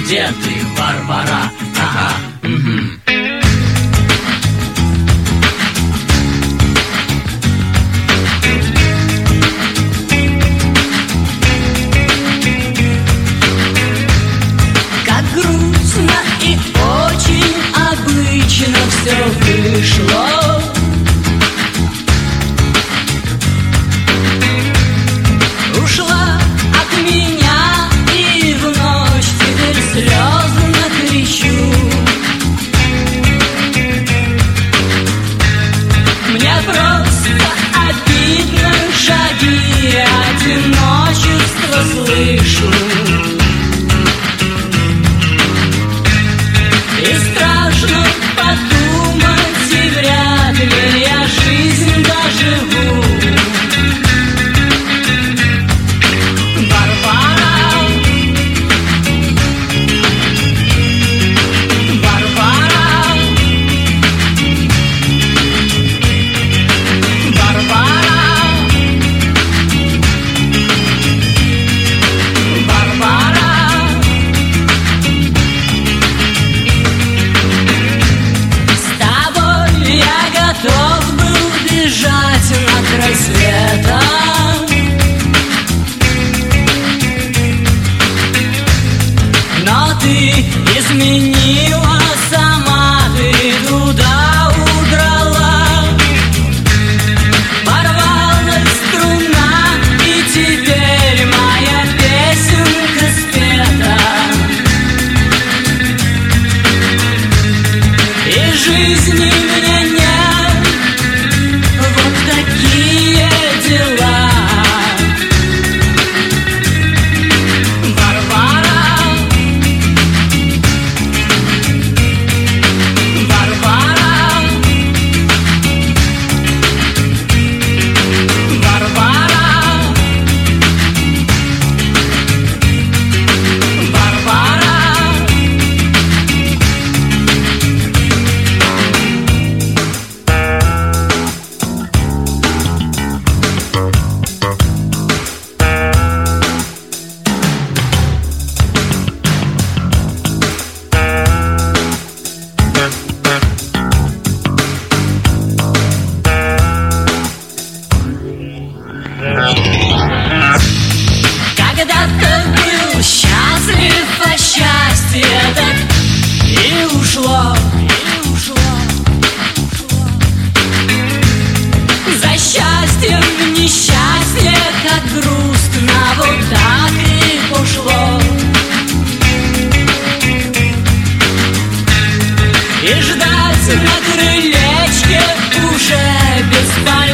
где ты, Варвара? Ага, Как грустно и очень обычно все вышло. Ушла от меня и в ночь теперь слезно кричу. Мне просто обидно, шаги одиночества слышу. И страшно подумать, и вряд ли я жизнь доживу. Варвара, Варвара, Варвара, Варвара. С тобой я готов был бежать на край света. Но ты изменила, сама ты туда удрала. Порвалась струна, и теперь моя песенка спета. И жизни мне нет, вот такие дела. Варвара, Варвара, Варвара, Варвара. Когда-то был счастлив, а счастье так и ушло, и ушло. За счастьем несчастье, как грустно, вот так и пошло. И ждать на крылечке уже бесполезно.